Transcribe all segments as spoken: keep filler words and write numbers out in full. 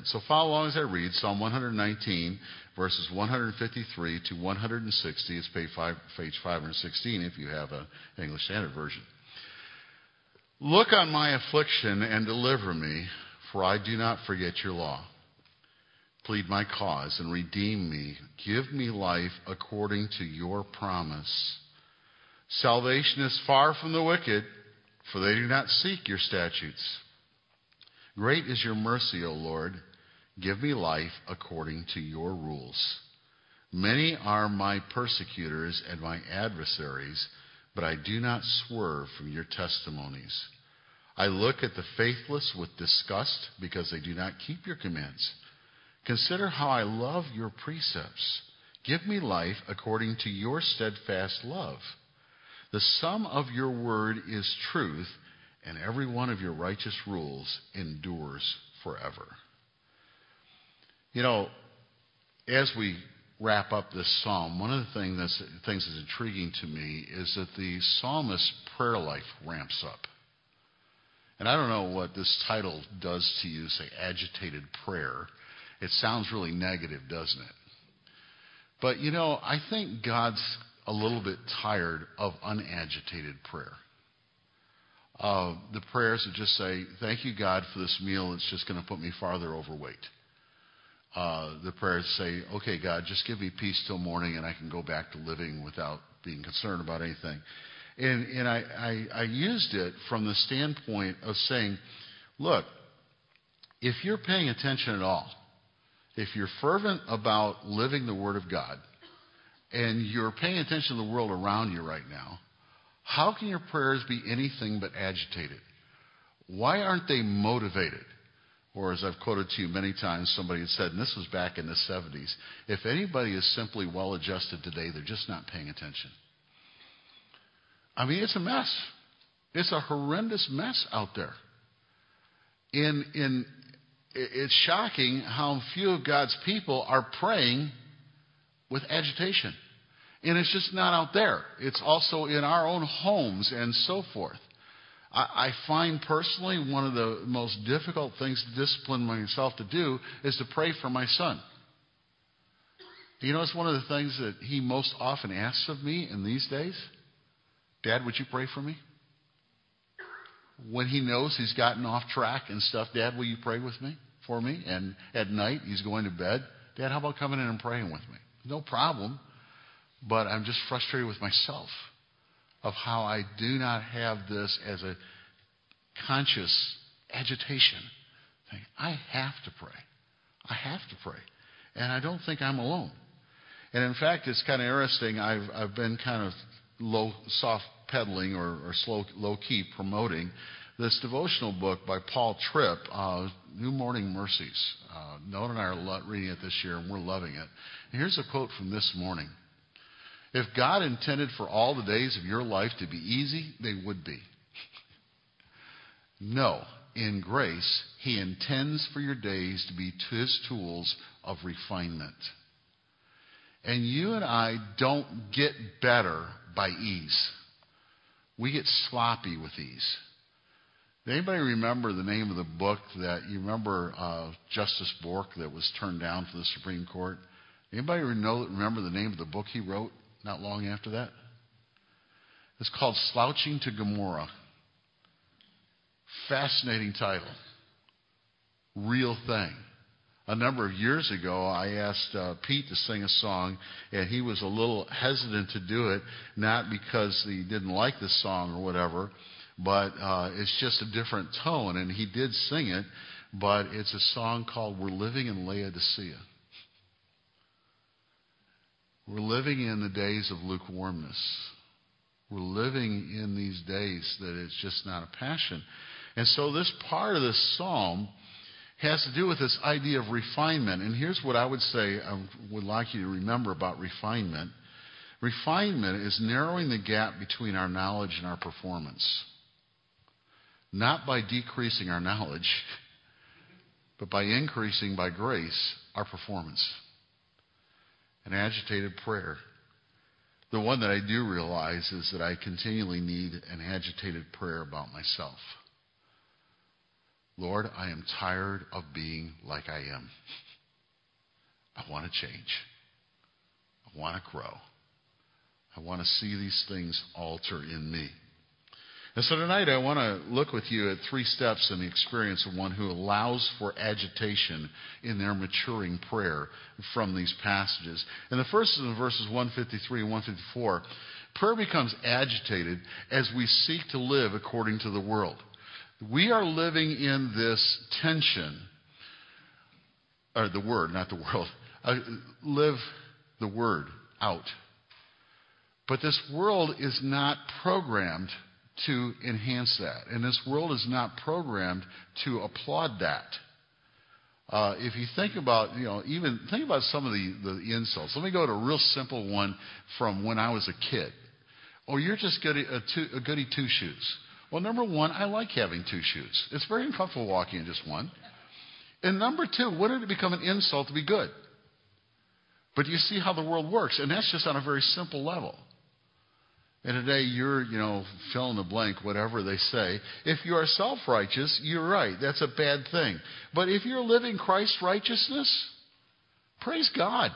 So follow along as I read Psalm one nineteen, verses one fifty-three to one sixty. It's page five, page five sixteen if you have an English Standard Version. Look on my affliction and deliver me, for I do not forget your law. Plead my cause and redeem me. Give me life according to your promise. Salvation is far from the wicked, for they do not seek your statutes. Great is your mercy, O Lord. Give me life according to your rules. Many are my persecutors and my adversaries, but I do not swerve from your testimonies. I look at the faithless with disgust because they do not keep your commands. Consider how I love your precepts. Give me life according to your steadfast love. The sum of your word is truth, and every one of your righteous rules endures forever. You know, as we wrap up this psalm, one of the things that's, things that's intriguing to me is that the psalmist's prayer life ramps up. And I don't know what this title does to you, say agitated prayer. It sounds really negative, doesn't it? But, you know, I think God's a little bit tired of unagitated prayer. Uh, the prayers that just say, thank you, God, for this meal. It's just going to put me farther overweight. Uh, the prayers say, okay, God, just give me peace till morning and I can go back to living without being concerned about anything. And, and I, I, I used it from the standpoint of saying, look, if you're paying attention at all, if you're fervent about living the Word of God, and you're paying attention to the world around you right now, how can your prayers be anything but agitated? Why aren't they motivated? Or as I've quoted to you many times, somebody had said, and this was back in the seventies, if anybody is simply well-adjusted today, they're just not paying attention. I mean, it's a mess. It's a horrendous mess out there. In, in, it's shocking how few of God's people are praying with agitation. And it's just not out there. It's also in our own homes and so forth. I, I find personally one of the most difficult things to discipline myself to do is to pray for my son. You know, it's one of the things that he most often asks of me in these days. Dad, would you pray for me? When he knows he's gotten off track and stuff, Dad, will you pray with me, for me? And at night, he's going to bed. Dad, how about coming in and praying with me? No problem. But I'm just frustrated with myself of how I do not have this as a conscious agitation. I have to pray. I have to pray. And I don't think I'm alone. And in fact, it's kind of interesting. I've, I've been kind of low, soft pedaling or, or slow, low key promoting this devotional book by Paul Tripp, uh, New Morning Mercies. Uh, Noah and I are lo- reading it this year, and we're loving it. And here's a quote from this morning. If God intended for all the days of your life to be easy, they would be. No, in grace, He intends for your days to be His tools of refinement. And you and I don't get better by ease. We get sloppy with ease. Anybody remember the name of the book that, you remember uh, Justice Bork that was turned down for the Supreme Court? Anybody know, remember the name of the book he wrote not long after that? It's called Slouching to Gomorrah. Fascinating title. Real thing. A number of years ago, I asked uh, Pete to sing a song, and he was a little hesitant to do it, not because he didn't like the song or whatever, but uh, it's just a different tone, and he did sing it, but it's a song called We're Living in Laodicea. We're living in the days of lukewarmness. We're living in these days that it's just not a passion. And so this part of this psalm has to do with this idea of refinement. And here's what I would say I would like you to remember about refinement. Refinement is narrowing the gap between our knowledge and our performance. Not by decreasing our knowledge, but by increasing by grace our performance. An agitated prayer. The one that I do realize is that I continually need an agitated prayer about myself. Lord, I am tired of being like I am. I want to change. I want to grow. I want to see these things alter in me. And so tonight I want to look with you at three steps in the experience of one who allows for agitation in their maturing prayer from these passages. And the first is in verses one fifty-three and one fifty-four. Prayer becomes agitated as we seek to live according to the world. We are living in this tension, or the word, not the world. Uh, live the word out. But this world is not programmed to enhance that. And this world is not programmed to applaud that. Uh, if you think about, you know, even think about some of the, the insults. Let me go to a real simple one from when I was a kid. Oh, you're just goody, a, two, a goody two-shoes. Well, number one, I like having two shoes. It's very uncomfortable walking in just one. And number two, wouldn't it become an insult to be good? But you see how the world works, and that's just on a very simple level. And today you're, you know, fill in the blank, whatever they say. If you are self-righteous, you're right. That's a bad thing. But if you're living Christ's righteousness, praise God.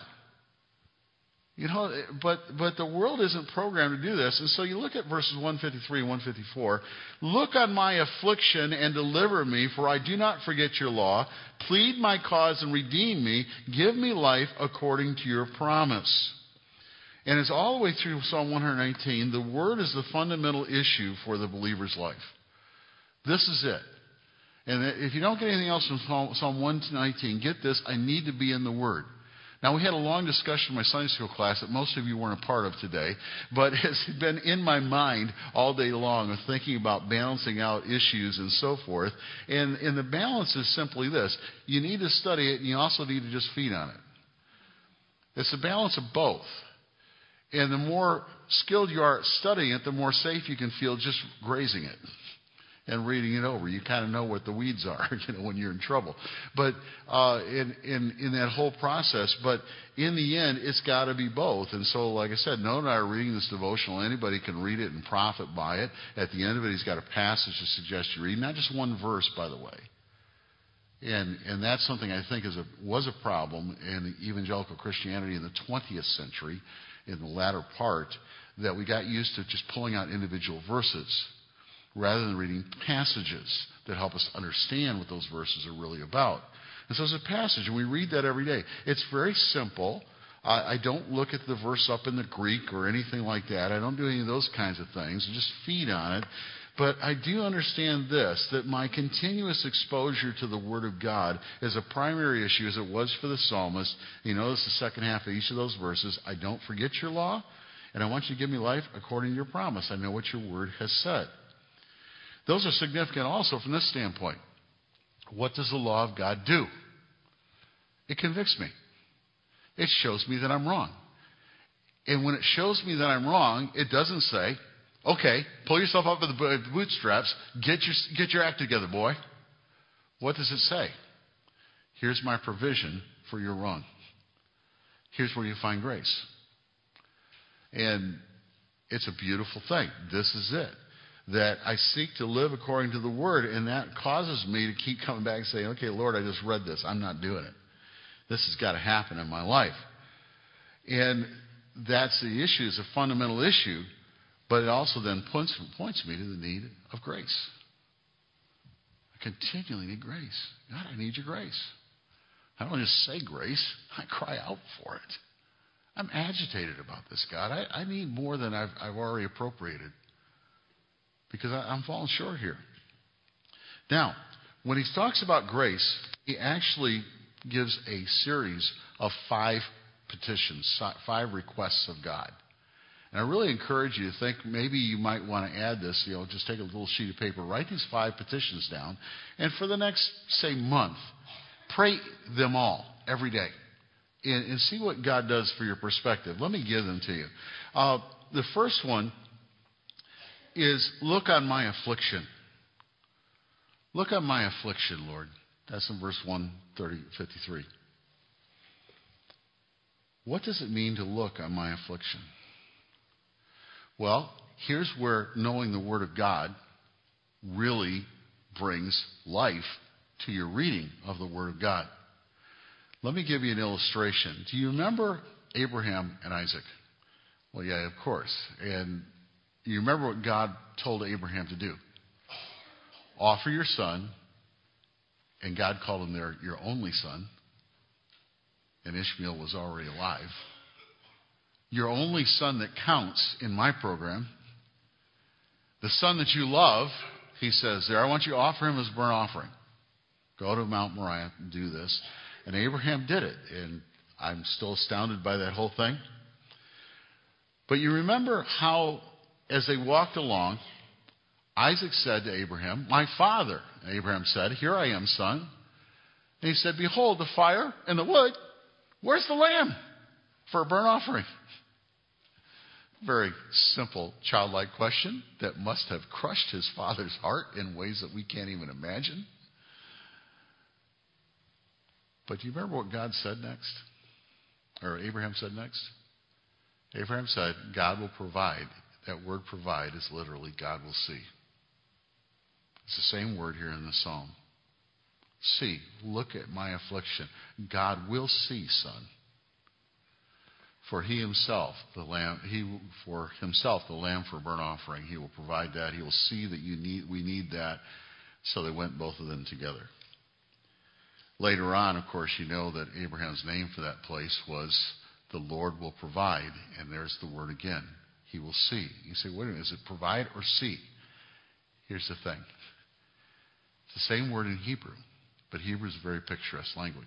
You know, but but the world isn't programmed to do this. And so you look at verses one fifty-three and one fifty-four. Look on my affliction and deliver me, for I do not forget your law. Plead my cause and redeem me. Give me life according to your promise. And it's all the way through Psalm one nineteen. The word is the fundamental issue for the believer's life. This is it. And if you don't get anything else from Psalm one nineteen, get this: I need to be in the word. Now, we had a long discussion in my Sunday school class that most of you weren't a part of today, but it's been in my mind all day long of thinking about balancing out issues and so forth. And, and the balance is simply this: you need to study it, and you also need to just feed on it. It's a balance of both. And the more skilled you are at studying it, the more safe you can feel just grazing it and reading it over. You kind of know what the weeds are, you know, when you're in trouble. But uh, in, in in that whole process, but in the end, it's got to be both. And so, like I said, Noah and I are reading this devotional. Anybody can read it and profit by it. At the end of it, he's got a passage to suggest you read, not just one verse, by the way. And and that's something I think is a, was a problem in evangelical Christianity in the twentieth century, in the latter part, that we got used to just pulling out individual verses rather than reading passages that help us understand what those verses are really about. And so there's a passage, and we read that every day. It's very simple. I, I don't look at the verse up in the Greek or anything like that. I don't do any of those kinds of things. I just feed on it. But I do understand this, that my continuous exposure to the Word of God is a primary issue, as it was for the psalmist. You notice the second half of each of those verses: I don't forget your law, and I want you to give me life according to your promise. I know what your Word has said. Those are significant also from this standpoint. What does the law of God do? It convicts me. It shows me that I'm wrong. And when it shows me that I'm wrong, it doesn't say, okay, pull yourself up by the bootstraps, get your, get your act together, boy. What does it say? Here's my provision for your wrong. Here's where you find grace. And it's a beautiful thing. This is it. That I seek to live according to the Word, and that causes me to keep coming back and saying, okay, Lord, I just read this. I'm not doing it. This has got to happen in my life. And that's the issue. It's a fundamental issue, but it also then points, points me to the need of grace. I continually need grace. God, I need your grace. I don't just say grace. I cry out for it. I'm agitated about this, God. I, I need more than I've, I've already appropriated, because I, I'm falling short here. Now, when he talks about grace, he actually gives a series of five petitions, five requests of God. And I really encourage you to think maybe you might want to add this, you know, just take a little sheet of paper, write these five petitions down, and for the next, say, month, pray them all every day and, and see what God does for your perspective. Let me give them to you. Uh, the first one is, look on my affliction. Look on my affliction, Lord. That's in verse one fifty-three. What does it mean to look on my affliction? Well, here's where knowing the Word of God really brings life to your reading of the Word of God. Let me give you an illustration. Do you remember Abraham and Isaac? Well, yeah, of course. And you remember what God told Abraham to do? Offer your son, and God called him their, your only son, and Ishmael was already alive. Your only son that counts in my program, the son that you love, he says there, I want you to offer him as a burnt offering. Go to Mount Moriah and do this. And Abraham did it, and I'm still astounded by that whole thing. But you remember how, as they walked along, Isaac said to Abraham, my father. And Abraham said, here I am, son. And he said, behold, the fire and the wood. Where's the lamb for a burnt offering? Very simple, childlike question that must have crushed his father's heart in ways that we can't even imagine. But do you remember what God said next? Or Abraham said next? Abraham said, God will provide. That word provide is literally God will see. It's the same word here in the psalm. See, look at my affliction. God will see, son. For he himself, the lamb, he for himself, the lamb for burnt offering, he will provide that. He will see that you need, we need that. So they went both of them together. Later on, of course, you know that Abraham's name for that place was the Lord will provide. And there's the word again. He will see. You say, wait a minute, is it provide or see? Here's the thing. It's the same word in Hebrew, but Hebrew is a very picturesque language.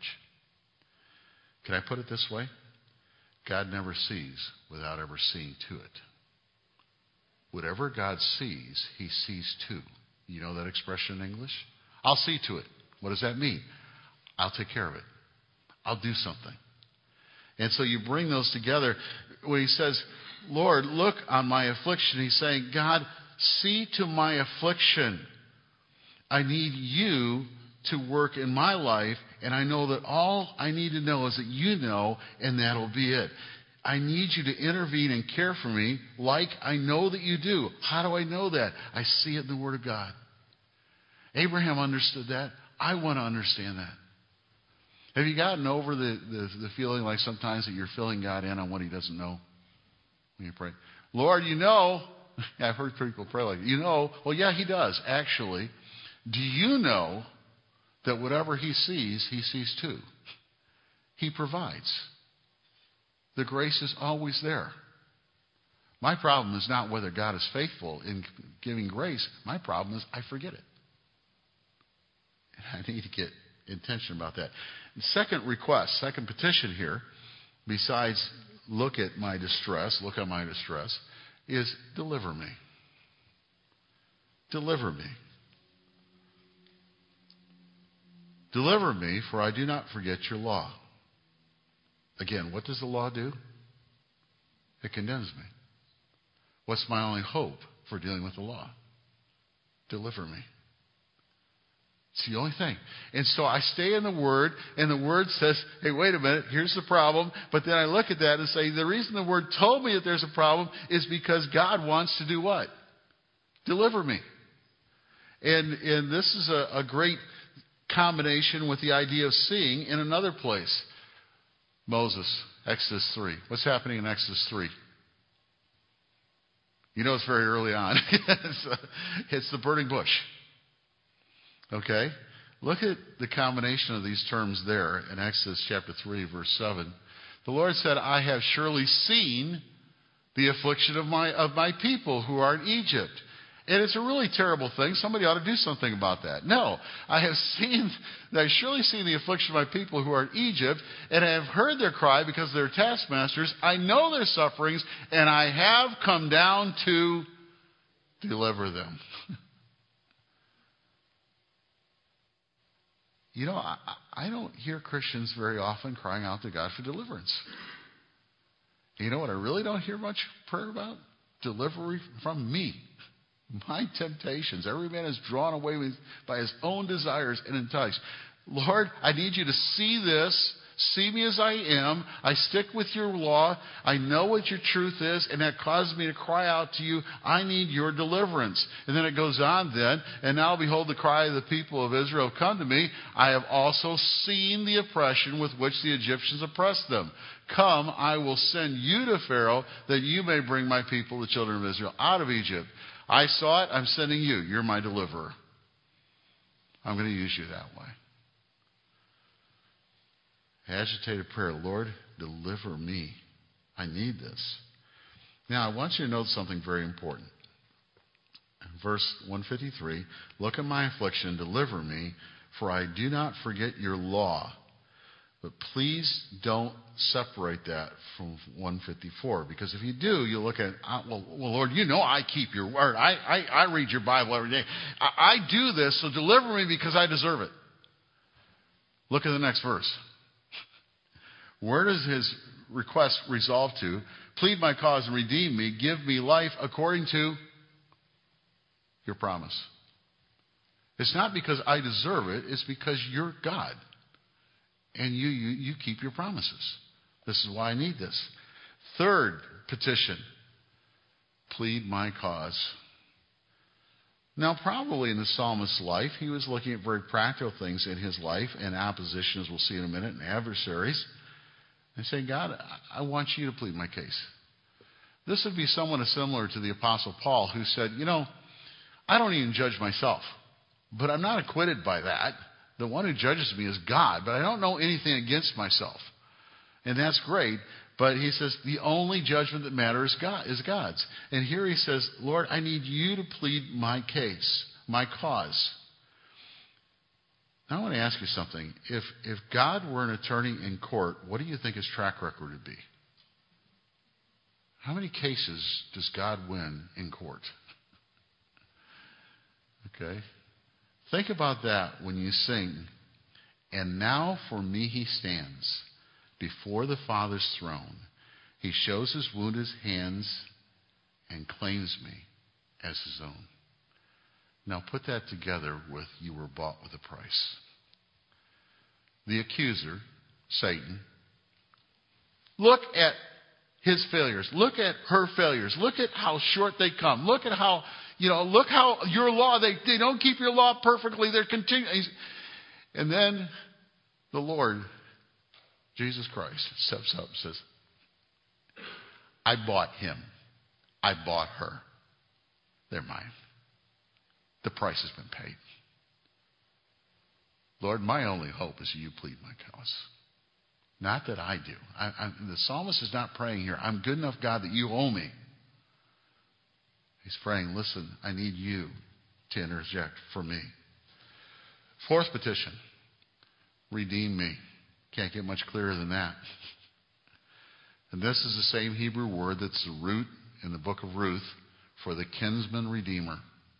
Can I put it this way? God never sees without ever seeing to it. Whatever God sees, he sees to. You know that expression in English? I'll see to it. What does that mean? I'll take care of it. I'll do something. And so you bring those together. When he says, Lord, look on my affliction, he's saying, God, see to my affliction. I need you to work in my life, and I know that all I need to know is that you know, and that'll be it. I need you to intervene and care for me like I know that you do. How do I know that? I see it in the Word of God. Abraham understood that. I want to understand that. Have you gotten over the, the, the feeling like sometimes that you're filling God in on what he doesn't know when you pray? Lord, you know, I've heard people pray like, you know, well, yeah, he does, actually. Do you know that whatever he sees, he sees too? He provides. The grace is always there. My problem is not whether God is faithful in giving grace. My problem is I forget it. And I need to get intention about that. The second request, second petition here, besides look at my distress, look at my distress, is deliver me. Deliver me. Deliver me, for I do not forget your law. Again, what does the law do? It condemns me. What's my only hope for dealing with the law? Deliver me. It's the only thing. And so I stay in the Word, and the Word says, hey, wait a minute, here's the problem. But then I look at that and say, the reason the Word told me that there's a problem is because God wants to do what? Deliver me. And, and this is a, a great combination with the idea of seeing in another place. Moses, Exodus three. What's happening in Exodus three? You know it's very early on. it's, uh, it's the burning bush. Okay? Look at the combination of these terms there in Exodus chapter three, verse seven. The Lord said, I have surely seen the affliction of my of my people who are in Egypt. And it's a really terrible thing. Somebody ought to do something about that. No, I have seen, I have surely seen the affliction of my people who are in Egypt, and I have heard their cry because they're taskmasters. I know their sufferings, and I have come down to deliver them. You know, I, I don't hear Christians very often crying out to God for deliverance. You know what I really don't hear much prayer about? Delivery from me. My temptations. Every man is drawn away with, by his own desires and enticed. Lord, I need you to see this See me as I am. I stick with your law. I know what your truth is, and that causes me to cry out to you, I need your deliverance. And then it goes on then, and now behold, the cry of the people of Israel come to me. I have also seen the oppression with which the Egyptians oppressed them. Come, I will send you to Pharaoh, that you may bring my people, the children of Israel, out of Egypt. I saw it. I'm sending you. You're my deliverer. I'm going to use you that way. Agitated prayer. Lord, deliver me. I need this. Now, I want you to note something very important. Verse one fifty-three, look at my affliction, deliver me, for I do not forget your law. But please don't separate that from one fifty-four, because if you do, you'll look at, well, well Lord, you know I keep your word. I, I, I read your Bible every day. I, I do this, so deliver me because I deserve it. Look at the next verse. Where does his request resolve to? Plead my cause and redeem me. Give me life according to your promise. It's not because I deserve it. It's because you're God. And you, you, you keep your promises. This is why I need this. Third petition. Plead my cause. Now, probably in the psalmist's life, he was looking at very practical things in his life and opposition, as we'll see in a minute, and adversaries. And saying, God, I want you to plead my case. This would be somewhat similar to the Apostle Paul, who said, you know, I don't even judge myself, but I'm not acquitted by that. The one who judges me is God, but I don't know anything against myself. And that's great, but he says the only judgment that matters is God, is God's. And here he says, Lord, I need you to plead my case, my cause. Now I want to ask you something. If, if God were an attorney in court, what do you think his track record would be? How many cases does God win in court? Okay. Think about that when you sing, and now for me he stands before the Father's throne. He shows his wounded hands and claims me as his own. Now put that together with you were bought with a price. The accuser, Satan, look at his failures. Look at her failures. Look at how short they come. Look at how, you know, look how your law, they, they don't keep your law perfectly. They're continuing. And then the Lord, Jesus Christ, steps up and says, I bought him. I bought her. They're mine. The price has been paid. Lord, my only hope is you plead my cause. Not that I do. I, I, the psalmist is not praying here, I'm good enough, God, that you owe me. He's praying, listen, I need you to interject for me. Fourth petition, redeem me. Can't get much clearer than that. And this is the same Hebrew word that's the root in the book of Ruth for the kinsman redeemer.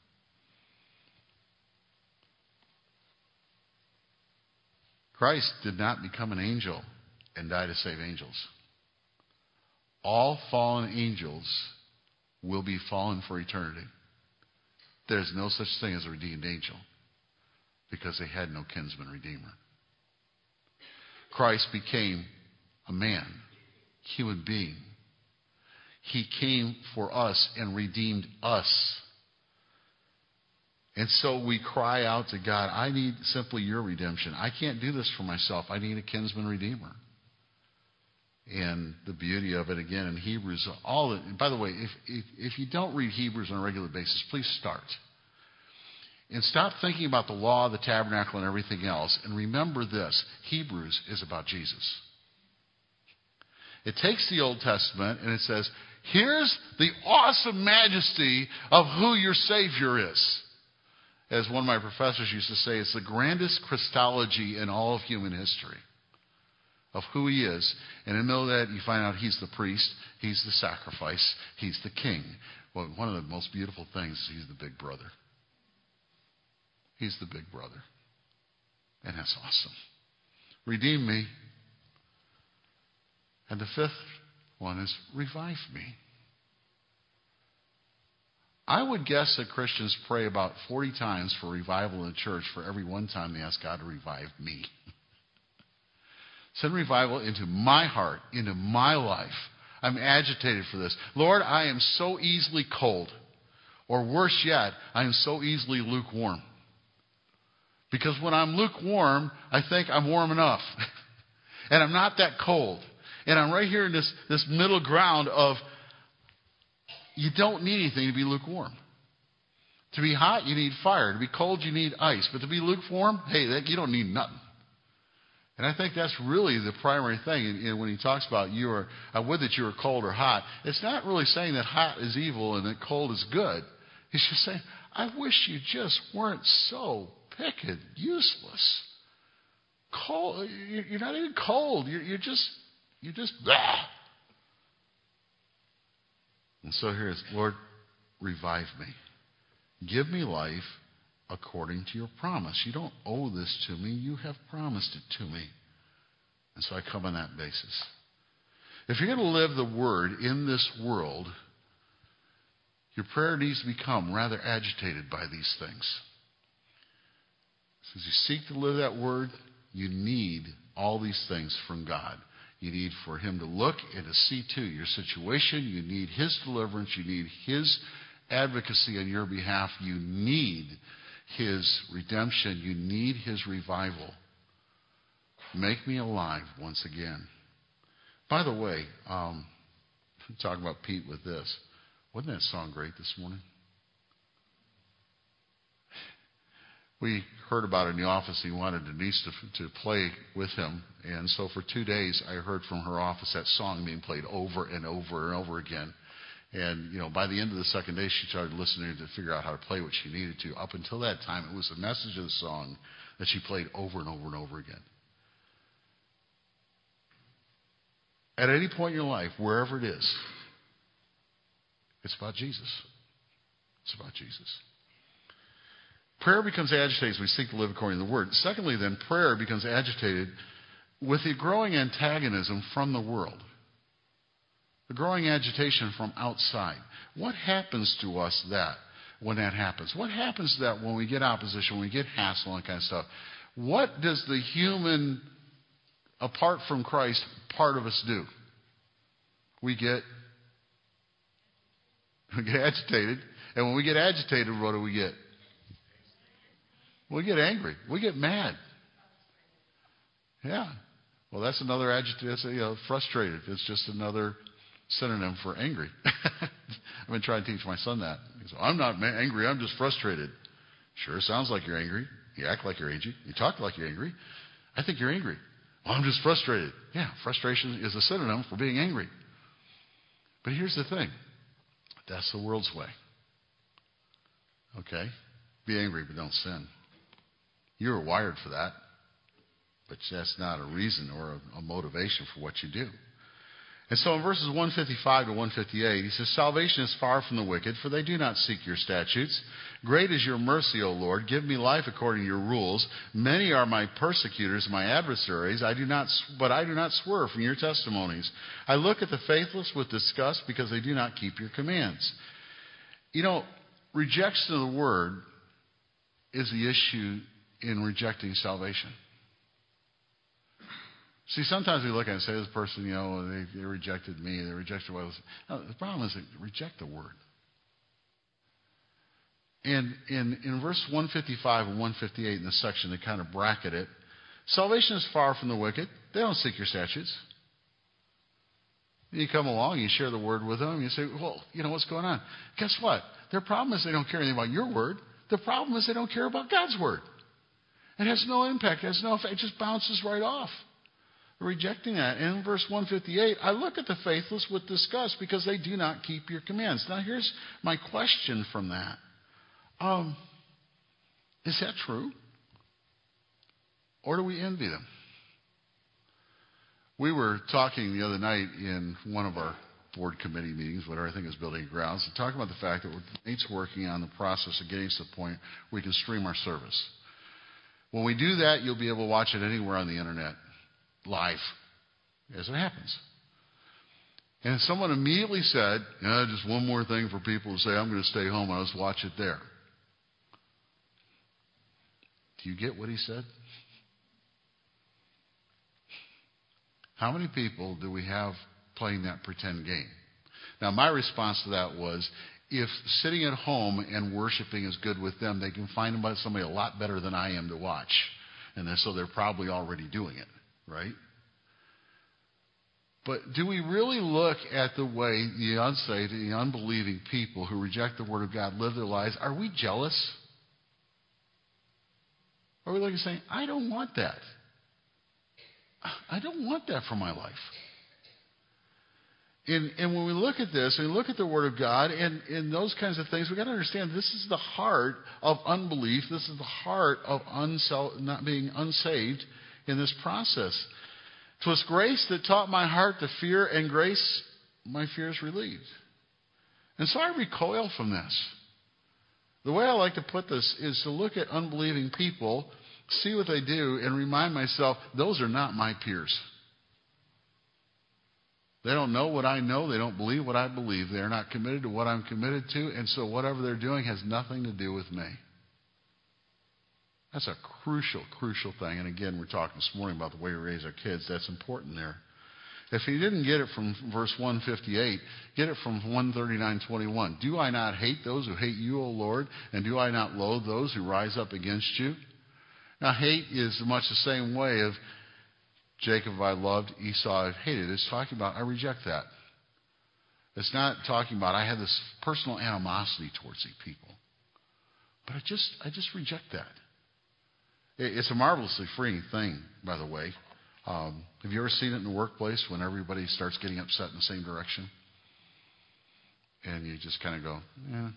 Christ did not become an angel and die to save angels. All fallen angels will be fallen for eternity. There's no such thing as a redeemed angel because they had no kinsman redeemer. Christ became a man, human being. He came for us and redeemed us. And so we cry out to God, I need simply your redemption. I can't do this for myself. I need a kinsman redeemer. And the beauty of it, again, in Hebrews, all the, by the way, if, if, if you don't read Hebrews on a regular basis, please start. And stop thinking about the law, the tabernacle, and everything else. And remember this, Hebrews is about Jesus. It takes the Old Testament and it says, here's the awesome majesty of who your Savior is. As one of my professors used to say, it's the grandest Christology in all of human history of who he is. And in the middle of that, you find out he's the priest, he's the sacrifice, he's the king. Well, one of the most beautiful things is he's the big brother. He's the big brother. And that's awesome. Redeem me. And the fifth one is revive me. I would guess that Christians pray about forty times for revival in the church for every one time they ask God to revive me. Send revival into my heart, into my life. I'm agitated for this. Lord, I am so easily cold. Or worse yet, I am so easily lukewarm. Because when I'm lukewarm, I think I'm warm enough. And I'm not that cold. And I'm right here in this, this middle ground of you don't need anything to be lukewarm. To be hot, you need fire. To be cold, you need ice. But to be lukewarm, hey, that, you don't need nothing. And I think that's really the primary thing. And, and when he talks about you are, I would that you were cold or hot, it's not really saying that hot is evil and that cold is good. He's just saying, I wish you just weren't so picket, useless. Cold. You're not even cold. You're, you're just, you're just, blah. And so here's, Lord, revive me. Give me life according to your promise. You don't owe this to me. You have promised it to me. And so I come on that basis. If you're going to live the word in this world, your prayer needs to become rather agitated by these things. So as you seek to live that word, you need all these things from God. You need for him to look and to see to your situation. You need his deliverance. You need his advocacy on your behalf. You need his redemption. You need his revival. Make me alive once again. By the way, um, talking about Pete with this. Wasn't that song great this morning? We heard about it in the office. He wanted Denise to, to play with him. And so for two days, I heard from her office that song being played over and over and over again. And, you know, by the end of the second day, she started listening to figure out how to play what she needed to. Up until that time, it was the message of the song that she played over and over and over again. At any point in your life, wherever it is, it's about Jesus. It's about Jesus. Prayer becomes agitated as we seek to live according to the Word. Secondly, then, prayer becomes agitated with the growing antagonism from the world. The growing agitation from outside. What happens to us that when that happens? What happens to that when we get opposition, when we get hassle and that kind of stuff? What does the human, apart from Christ, part of us do? We get, we get agitated. And when we get agitated, what do we get? We get angry. We get mad. Yeah. Well, that's another agitated, you know, frustrated. It's just another synonym for angry. I've been trying to teach my son that. He says, I'm not angry, I'm just frustrated. Sure sounds like you're angry. You act like you're angry. You talk like you're angry. I think you're angry. Well, I'm just frustrated. Yeah, frustration is a synonym for being angry. But here's the thing. That's the world's way. Okay? Be angry, but don't sin. You were wired for that. But that's not a reason or a, a motivation for what you do. And so in verses one fifty-five to one fifty-eight, he says, Salvation is far from the wicked, for they do not seek your statutes. Great is your mercy, O Lord. Give me life according to your rules. Many are my persecutors, my adversaries, I do not, but I do not swerve from your testimonies. I look at the faithless with disgust because they do not keep your commands. You know, rejection of the word is the issue in rejecting salvation. See, sometimes we look at it and say, this person, you know, they, they rejected me, they rejected what I was. No, the problem is they reject the word. And in, in verse one fifty-five and one fifty-eight in the section that kind of bracket it, salvation is far from the wicked. They don't seek your statutes. You come along, you share the word with them, you say, well, you know, what's going on? Guess what? Their problem is they don't care anything about your word. The problem is they don't care about God's word. It has no impact. It has no effect. It just bounces right off. Rejecting that. And in verse one fifty-eight, I look at the faithless with disgust because they do not keep your commands. Now here's my question from that. Um, is that true? Or do we envy them? We were talking the other night in one of our board committee meetings, whatever I think is building and grounds, and talking about the fact that Nate's working on the process of getting to the point where we can stream our service. When we do that, you'll be able to watch it anywhere on the internet, live, as it happens. And someone immediately said, yeah, just one more thing for people to say, I'm going to stay home, I'll just watch it there. Do you get what he said? How many people do we have playing that pretend game? Now, my response to that was, if sitting at home and worshiping is good with them, they can find somebody a lot better than I am to watch. And so they're probably already doing it, right? But do we really look at the way the unsaved, the unbelieving people who reject the Word of God live their lives? Are we jealous? Are we looking and saying, I don't want that. I don't want that for my life. And, and when we look at this and look at the Word of God and, and those kinds of things, we've got to understand this is the heart of unbelief. This is the heart of unsel- not being unsaved in this process. 'Twas grace that taught my heart to fear, and grace my fears relieved. And so I recoil from this. The way I like to put this is to look at unbelieving people, see what they do, and remind myself, those are not my peers. They don't know what I know. They don't believe what I believe. They are not committed to what I'm committed to. And so whatever they're doing has nothing to do with me. That's a crucial, crucial thing. And again, we're talking this morning about the way we raise our kids. That's important there. If you didn't get it from verse one fifty-eight, get it from one thirty-nine twenty-one. Do I not hate those who hate you, O Lord? And do I not loathe those who rise up against you? Now, hate is much the same way of Jacob I loved, Esau I hated. It's talking about I reject that. It's not talking about I have this personal animosity towards these people. But I just I just reject that. It's a marvelously freeing thing, by the way. Um, have you ever seen it in the workplace when everybody starts getting upset in the same direction? And you just kind of go, yeah.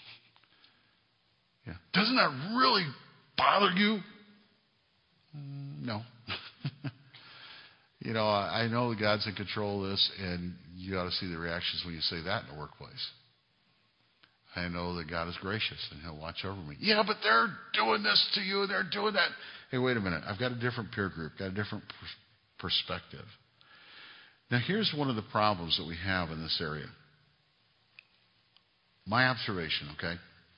Yeah. Doesn't that really bother you? Mm, no. You know, I know that God's in control of this, and you ought to see the reactions when you say that in the workplace. I know that God is gracious, and He'll watch over me. Yeah, but they're doing this to you, and they're doing that. Hey, wait a minute. I've got a different peer group, got a different perspective. Now, here's one of the problems that we have in this area. My observation, okay,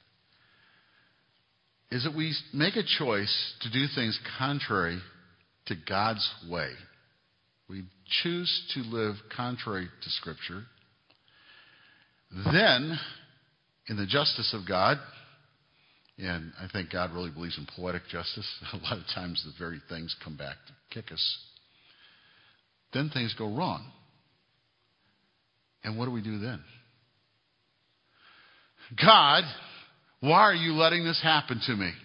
is that we make a choice to do things contrary to God's way. We choose to live contrary to Scripture. Then, in the justice of God, and I think God really believes in poetic justice. A lot of times the very things come back to kick us. Then things go wrong. And what do we do then? God, why are you letting this happen to me?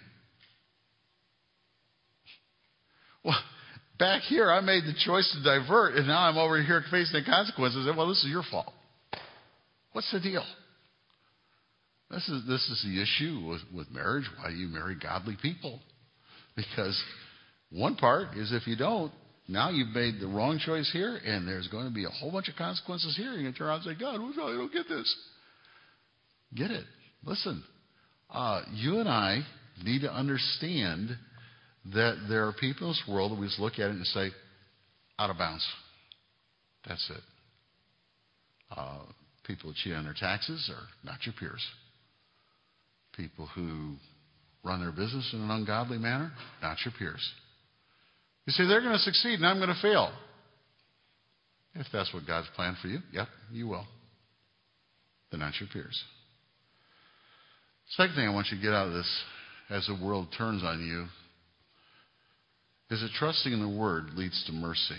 Well, back here I made the choice to divert, and now I'm over here facing the consequences. Well, this is your fault. What's the deal? This is this is the issue with, with marriage. Why do you marry godly people? Because one part is if you don't, now you've made the wrong choice here, and there's going to be a whole bunch of consequences here. You're going to turn around and say, God, I don't get this. Get it. Listen, uh, you and I need to understand that there are people in this world that we just look at it and say, out of bounds. That's it. Uh, people who cheat on their taxes are not your peers. People who run their business in an ungodly manner, not your peers. You say, they're going to succeed and I'm going to fail. If that's what God's planned for you, yep, you will. They're not your peers. Second thing I want you to get out of this as the world turns on you is that trusting in the Word leads to mercy.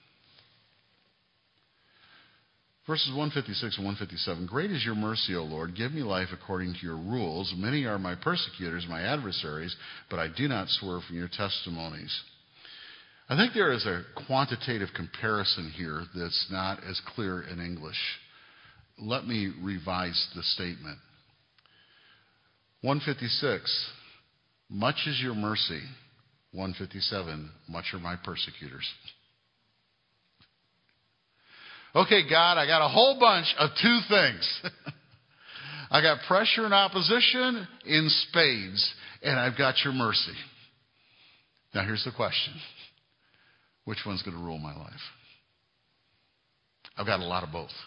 Verses one fifty-six and one fifty-seven, great is your mercy, O Lord. Give me life according to your rules. Many are my persecutors, my adversaries, but I do not swerve from your testimonies. I think there is a quantitative comparison here that's not as clear in English. Let me revise the statement. one fifty-six, much is your mercy. one fifty-seven, much are my persecutors. Okay, God, I got a whole bunch of two things. I got pressure and opposition in spades, and I've got your mercy. Now, here's the question. Which one's going to rule my life? I've got a lot of both.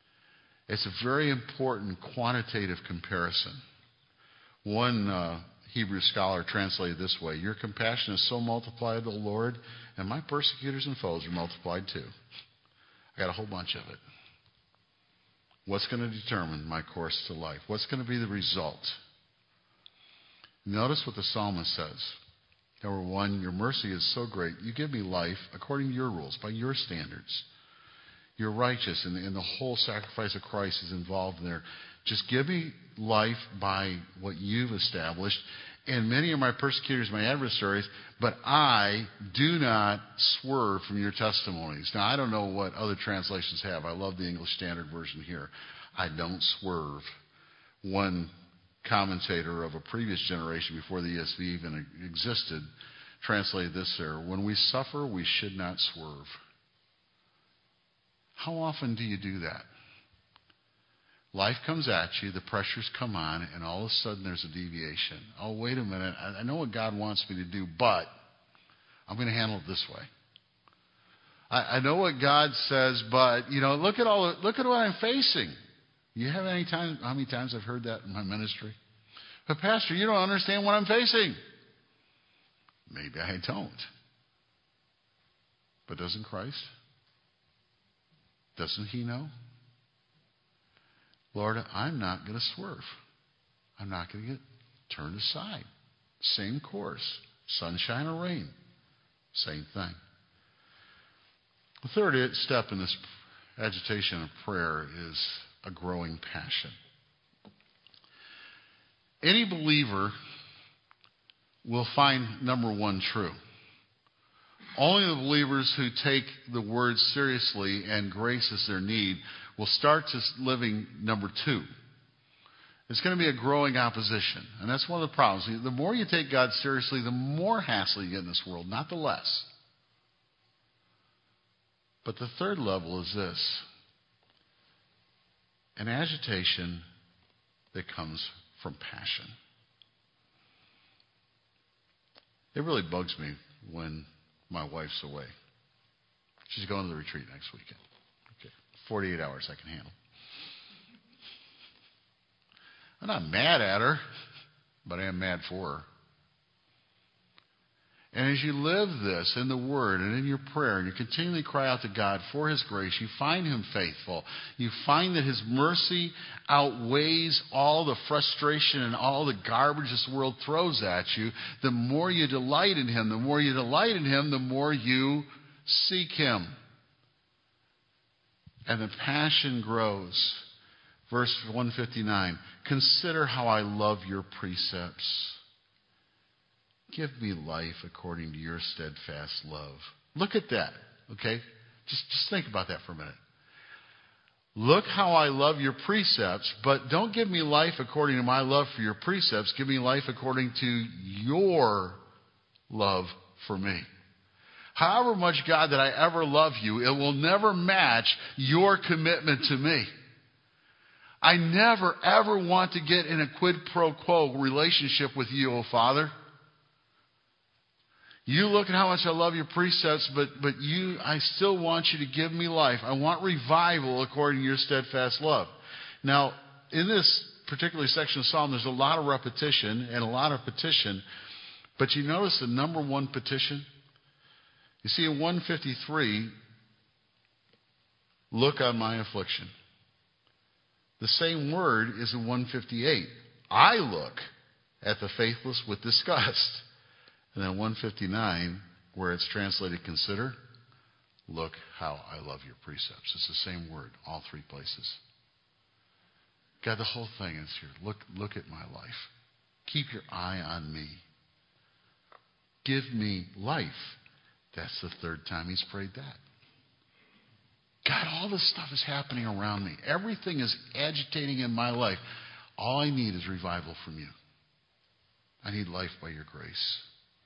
It's a very important quantitative comparison. One uh, Hebrew scholar translated this way: your compassion is so multiplied, O Lord, and my persecutors and foes are multiplied too. I got a whole bunch of it. What's going to determine my course to life? What's going to be the result? Notice what the psalmist says. Number one, your mercy is so great. You give me life according to your rules, by your standards. You're righteous, and, and the whole sacrifice of Christ is involved in there. Just give me life by what you've established. And many are my persecutors, my adversaries, but I do not swerve from your testimonies. Now, I don't know what other translations have. I love the English Standard Version here. I don't swerve. One commentator of a previous generation, before the E S V even existed, translated this there: when we suffer, we should not swerve. How often do you do that? Life comes at you, the pressures come on, and all of a sudden there's a deviation. Oh, wait a minute. I know what God wants me to do, but I'm going to handle it this way. I, I know what God says, but, you know, look at all. Look at what I'm facing. You have any time? How many times I've heard that in my ministry? But Pastor, you don't understand what I'm facing. Maybe I don't. But doesn't Christ? Doesn't He know? Lord, I'm not going to swerve. I'm not going to get turned aside. Same course. Sunshine or rain. Same thing. The third step in this agitation of prayer is a growing passion. Any believer will find number one true. Only the believers who take the word seriously and grace as their need will start to living number two. It's going to be a growing opposition. And that's one of the problems. The more you take God seriously, the more hassle you get in this world, not the less. But the third level is this: an agitation that comes from passion. It really bugs me when my wife's away. She's going to the retreat next weekend. Okay, forty-eight hours I can handle. I'm not mad at her, but I am mad for her. And as you live this in the Word and in your prayer, and you continually cry out to God for His grace, you find Him faithful. You find that His mercy outweighs all the frustration and all the garbage this world throws at you. The more you delight in Him, the more you delight in Him, the more you seek Him. And the passion grows. Verse one fifty-nine, consider how I love your precepts. Give me life according to your steadfast love. Look at that, okay? Just, just think about that for a minute. Look how I love your precepts, but don't give me life according to my love for your precepts. Give me life according to your love for me. However much, God, that I ever love you, it will never match your commitment to me. I never, ever want to get in a quid pro quo relationship with you, oh Father. You look at how much I love your precepts, but, but you, I still want you to give me life. I want revival according to your steadfast love. Now, in this particular section of Psalm, there's a lot of repetition and a lot of petition. But you notice the number one petition? You see, in one fifty-three, look on my affliction. The same word is in one fifty-eight. I look at the faithless with disgust. And then one fifty-nine, where it's translated consider, look how I love your precepts. It's the same word, all three places. God, the whole thing is here. Look, look at my life. Keep your eye on me. Give me life. That's the third time he's prayed that. God, all this stuff is happening around me. Everything is agitating in my life. All I need is revival from you. I need life by your grace.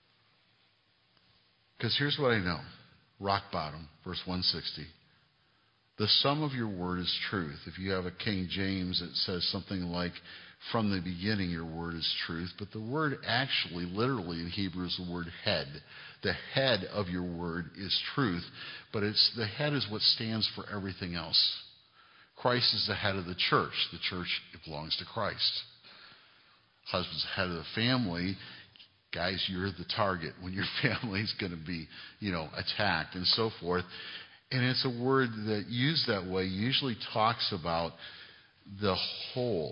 Because here's what I know. Rock bottom, verse one sixty. The sum of your word is truth. If you have a King James, it says something like, from the beginning your word is truth. But the word actually, literally in Hebrew, is the word head. The head of your word is truth. But it's the head is what stands for everything else. Christ is the head of the church. The church belongs to Christ. husband's the head of the family. Guys, you're the target when your family's going to be, you know, attacked and so forth. And it's a word that used that way usually talks about the whole.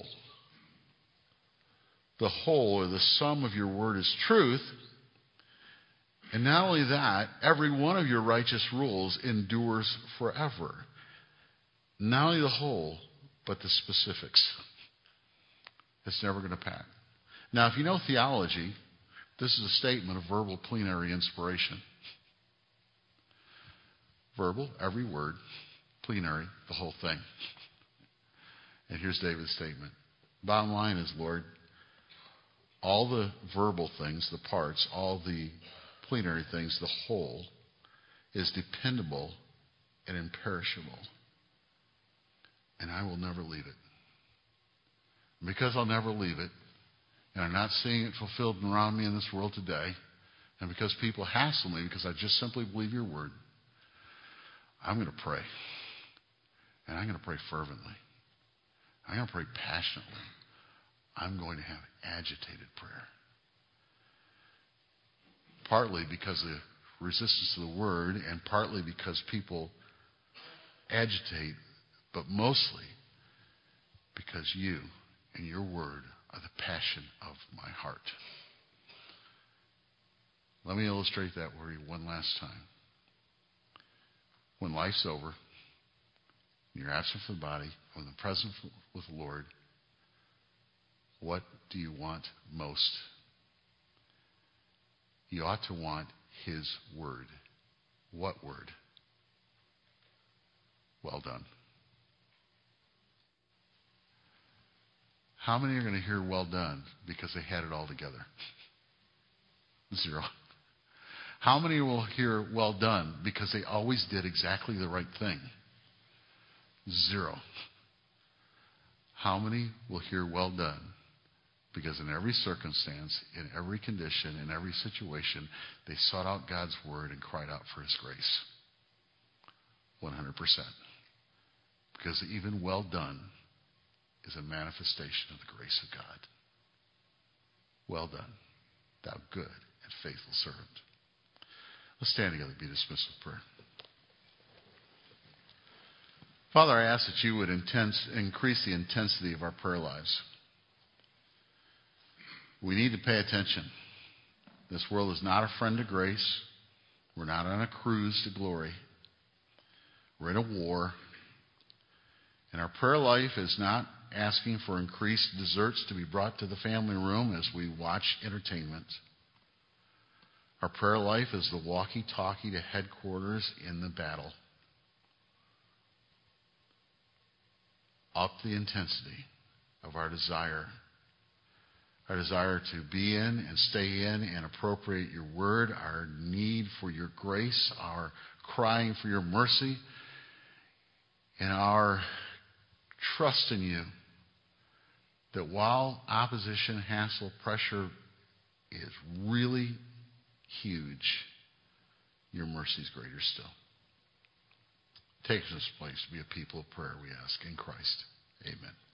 The whole or the sum of your word is truth. And not only that, every one of your righteous rules endures forever. Not only the whole, but the specifics. It's never going to pass. Now, if you know theology, this is a statement of verbal plenary inspiration. Verbal, every word. Plenary, the whole thing. And here's David's statement. Bottom line is, Lord, all the verbal things, the parts, all the plenary things, the whole, is dependable and imperishable. And I will never leave it. Because I'll never leave it, and I'm not seeing it fulfilled around me in this world today, and because people hassle me because I just simply believe your word, I'm going to pray. And I'm going to pray fervently. I'm going to pray passionately. I'm going to have agitated prayer. Partly because of the resistance to the word, and partly because people agitate, but mostly because you and your word are the passion of my heart. Let me illustrate that for you one last time. When life's over, you're absent from the body, when the present with the Lord, what do you want most? You ought to want His word. What word? Well done. How many are going to hear well done because they had it all together? Zero. How many will hear well done because they always did exactly the right thing? Zero. How many will hear well done because in every circumstance, in every condition, in every situation, they sought out God's word and cried out for His grace? one hundred percent. Because even well done is a manifestation of the grace of God. Well done, thou good and faithful servant. Let's stand together and be dismissed with prayer. Father, I ask that you would intense, increase the intensity of our prayer lives. We need to pay attention. This world is not a friend to grace. We're not on a cruise to glory. We're in a war. And our prayer life is not asking for increased desserts to be brought to the family room as we watch entertainment. Our prayer life is the walkie-talkie to headquarters in the battle. Up the intensity of our desire. Our desire to be in and stay in and appropriate your word. Our need for your grace. Our crying for your mercy. And our trust in you. That while opposition, hassle, pressure is really huge, your mercy is greater still. Take us to this place to be a people of prayer, we ask in Christ. Amen.